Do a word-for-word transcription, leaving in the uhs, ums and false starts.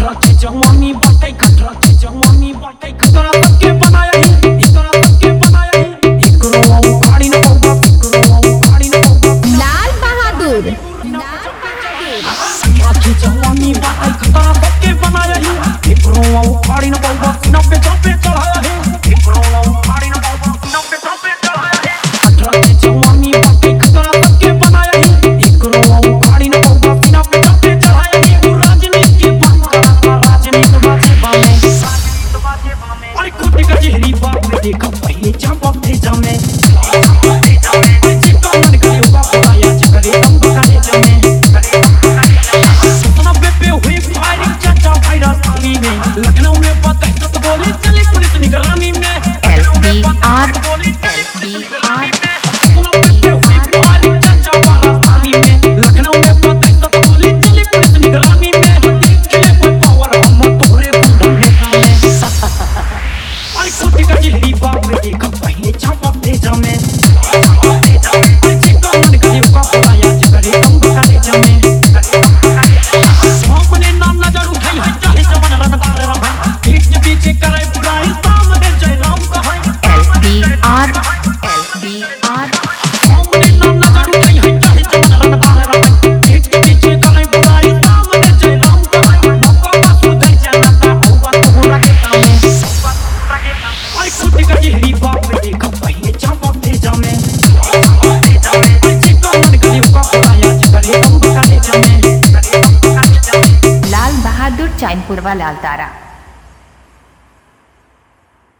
खतरा की जवानी बाटे खतरा की जवानी बाटे खतरा सबके बनाया ही इतना सबके बनाया ही इकरो उखाड़ी न होगा इकरो उखाड़ी न होगा लाल बहादुर लाल बहादुर खतरा की जवानी बाटे खतरा सबके बनाया ही इकरो उखाड़ी न होगा सीना पे चापे चढ़ाया है इकरो उखाड़ी न होगा सीना पे चापे चढ़ाया है खतरा की जवानी बाटे खतरा सबके बनाया ही इकरो उखाड़ी न होगा सीना पे चापे चढ़ाया है वो राजनीति के बात करता राजनीति बाजे बामे राजनीति बाजे बामे अरे कुत्ते का चेहरी बाप ने देखा पहले चापा भेजा में भेजा में अरे चिपका मन करे होगा बुलाया चकरे दम बकाने जमे करे दम बकाने सुना बेबे हुई फायरिंग चाचा भाई राजधानी में लखनऊ में पता है तो बोले चले पुलिस निगरानी में एल बी आर एल बी आर सुना बेबे हुई फायरिंग चाचा भाई राजधानी में लखनऊ में पता है तो बोले चले पुलिस निगरानी में खेले कोई पावर हम तोरे बुढ़ा में अरे कुत्ते का चेहरी बाप ने देखा पहले चापा भेजा में भेजा में अरे चिपका मन करे होगा बुलाया चकरे दम बकाने जमे करे दम बकाने अपने नाम नजर उठाई है चाहे जवान रनदार रहा पीछे पीछे करे बुराई सामने जय राम कहाई एल बी आर एल बी आर अपने नाम नजर उठाई है चाहे जवान रनदार रहा पीछे पीछे करे बुराई सामने जय राम कहाई मौका पासु दे जाना था होगा तो लगता में अरे कुत्ते का चेहरी बाप ने देखा पहले चापा भेजा में भेजा में अरे चिपका मन करे होगा बुलाया चकरे दम बकाने जमे करे दम बकाने जमे लाल बहादुर चैनपुरवा लाल तारा।